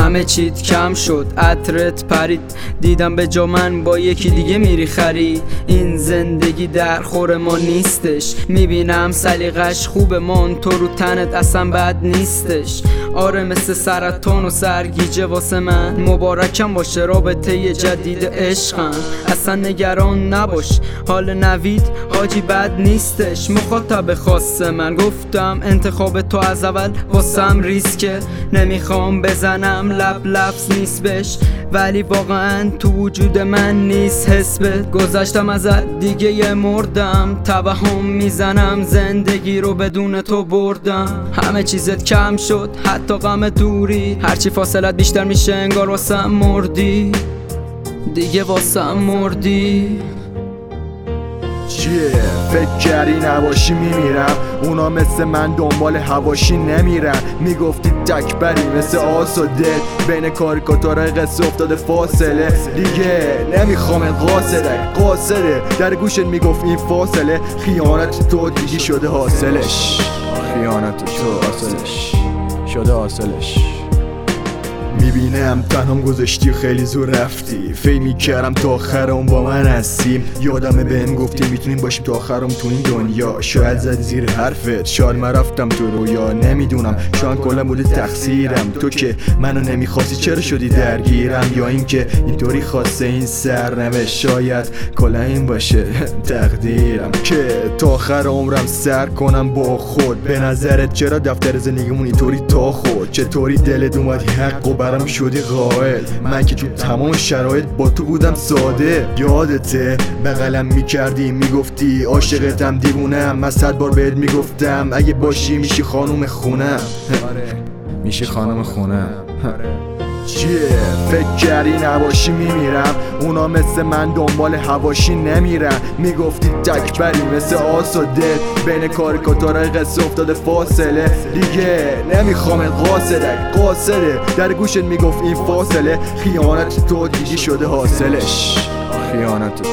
همه چیت کم شد، عطرت پرید، دیدم به جا من با یکی دیگه میری خرید. این زندگی در خور ما نیستش، میبینم سلیقش خوبه من تو رو تنت اصلا بد نیستش. آره مثل سرطان و سرگیجه واسه من، مبارکم باشه رابطه جدید عشقم. اصلا نگران نباش حال نوید حاجی بد نیستش. مخاطب خاص من گفتم انتخاب تو از اول واسم ریسکه، نمیخوام بزنم لب لفظ نیست بش، ولی واقعا تو وجود من نیست حس بد. گذشتم ازت دیگه یه مردم، توهم میزنم زندگی رو بدون تو بردم. همه چیزت کم شد حتی غم دوری، هرچی فاصلت بیشتر میشه انگار واسم مردی، دیگه واسم مردی. چیه؟ فکر کردی نباشی میمیرم، اونا مثل من دنبال هواشی نمیرن. میگفتی تکبری مثل آس و دل، بین کاریکاتورهای قصه افتاده فاصله. دیگه نمیخوام قاصده در گوشت میگفت این فاصله. خیانت تو دیگه شده حاصلش، خیانت تو شده حاصلش. میبینم تنهام گذاشتی خیلی زور رفتی، فکر میکردم تا آخرم با من هستیم. یادمه بهم گفتی میتونیم باشیم تا آخرم تو این دنیا. شاید زدی زیر حرفت، شاید من رفتم تو رویا، نمیدونم شاید کلا بوده تقصیرم. تو که منو نمیخواستی چرا شدی درگیرم، یا اینکه اینطوری خواسته این سرنوشت، شاید کلا این باشه تقدیرم که تا آخر عمرم سر کنم با خود. به نظرت چرا دفتر زندگیمون اینطوری تا خود؟ چطوری دلت اومدی حق و برام شدی قائل؟ من که تو تمام شرایط با تو بودم ساده. یادته بغلم میکردی میگفتی عاشقتم دیوونم، من 100 بار بهت میگفتم اگه باشی میشی خانوم خونم. میشی خانوم خونم. چیه؟ فکر کردی نباشی میمیرم، اونا مثل من دنبال هواشی نمیرن. میگفتی تکبری مثل آس و دل، بین کاریکاتورهای قصه افتاده فاصله. دیگه نمیخوام قاصده در گوشت میگفت این فاصله. خیانت تو دیگه شده حاصلش، خیانت تو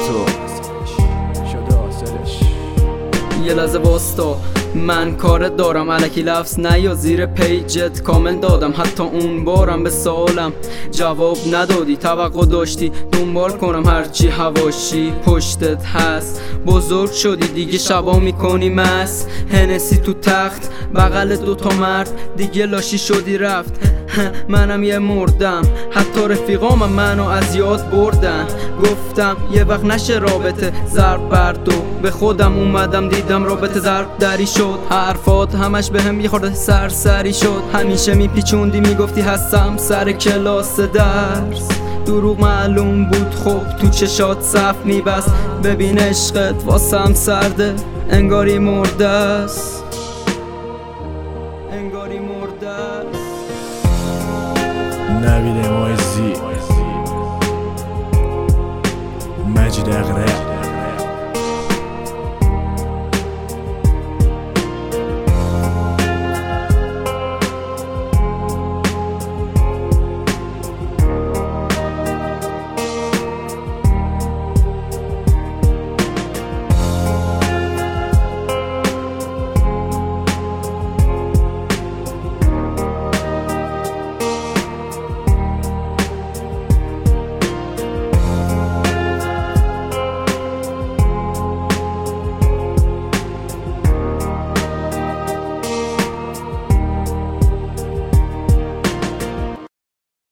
شده حاصلش. یه لحظه واستا من کارت دارم، الکی لفظ نیا زیر پیجت کامل دادم. حتی اون بارم به سوالم جواب ندادی، توقع داشتی دنبال کنم هرچی هواشی پشتت هست. بزرگ شدی دیگه شبا میکنی مست، هنسی تو تخت بغل دوتا مرد، دیگه لاشی شدی رفت. منم یه مردم، حتی رفیقام منو از یاد بردن. گفتم یه وقت نشه رابطه ضرب برد و به خودم اومدم دیدم رابطه ضرب دری شد. حرفات همش بهم یه خورده سرسری شد، همیشه میپیچوندی میگفتی هستم سر کلاس درس. دروغ معلوم بود خب تو چشات صف میبست. ببین عشقت واسم سرده انگاری مرده است، انگاری مرده است. نوید مایزی، مجید اقره.